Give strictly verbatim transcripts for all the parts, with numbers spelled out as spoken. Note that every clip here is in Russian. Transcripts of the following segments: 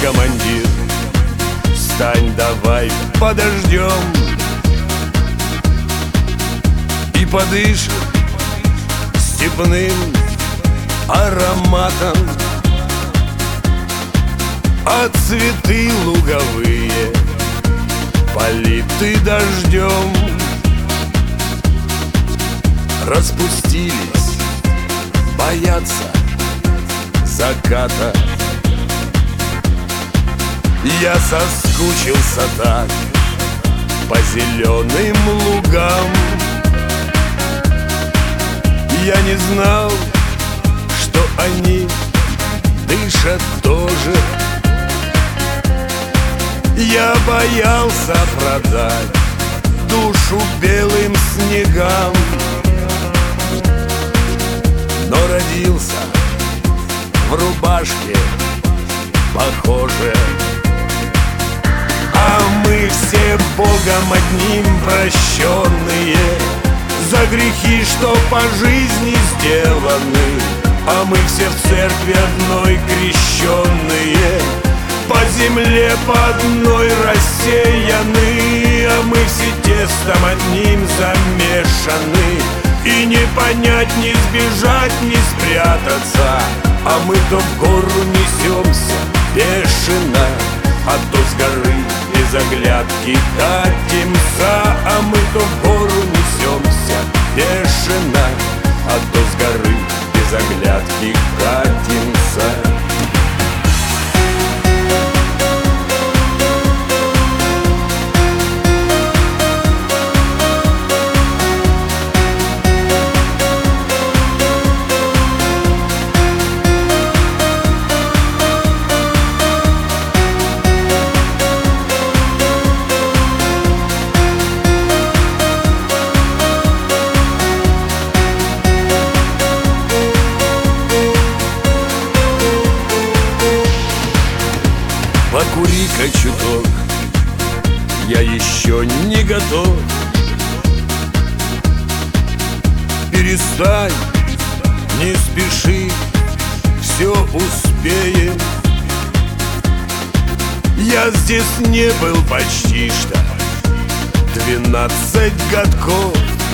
командир, стань давай подождем и подышим степным ароматом, а цветы луговые политы дождем распустились, боятся заката. Я соскучился так по зеленым лугам. Я не знал, что они дышат тоже. Я боялся продать душу белым снегам, но родился в рубашке похоже. А мы все Богом одним прощенные за грехи, что по жизни сделаны. А мы все в церкви одной крещенные, по земле по одной рассеяны. А мы все тестом одним замешаны, и не понять, не сбежать, не спрятаться. А мы то в гору несемся бешено, а то с горы без оглядки катимся. А мы то в гору несемся бешено, а то с горы без оглядки катимся. Покури-ка чуток, я еще не готов. Перестань, не спеши, все успеем. Я здесь не был почти что двенадцать годков.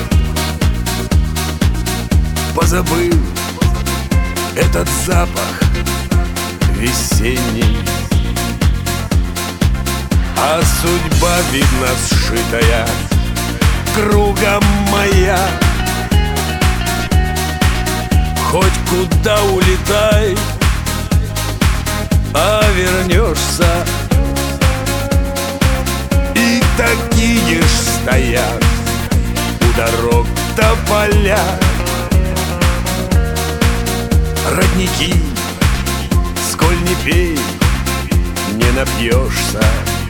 Позабыл этот запах весенний, а судьба, видно, сшитая кругом моя. Хоть куда улетай, а вернешься. И такие ж стоят у дорог тополя, родники, сколь не пей, не напьешься.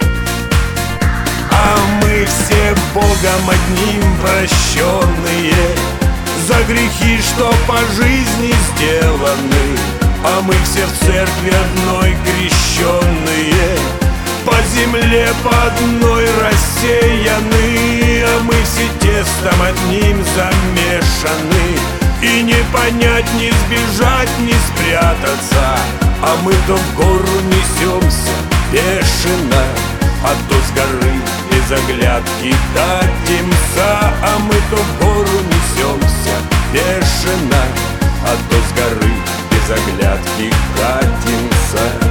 А мы все Богом одним прощенные за грехи, что по жизни сделаны. А мы все в церкви одной крещенные, по земле по одной рассеяны. А мы все тестом одним замешаны, и не понять, не сбежать, не спрятаться. А мы то в гору несемся бешено, а то с горы без оглядки катимся. А мы то в гору несемся бешено, а то с горы без оглядки катимся.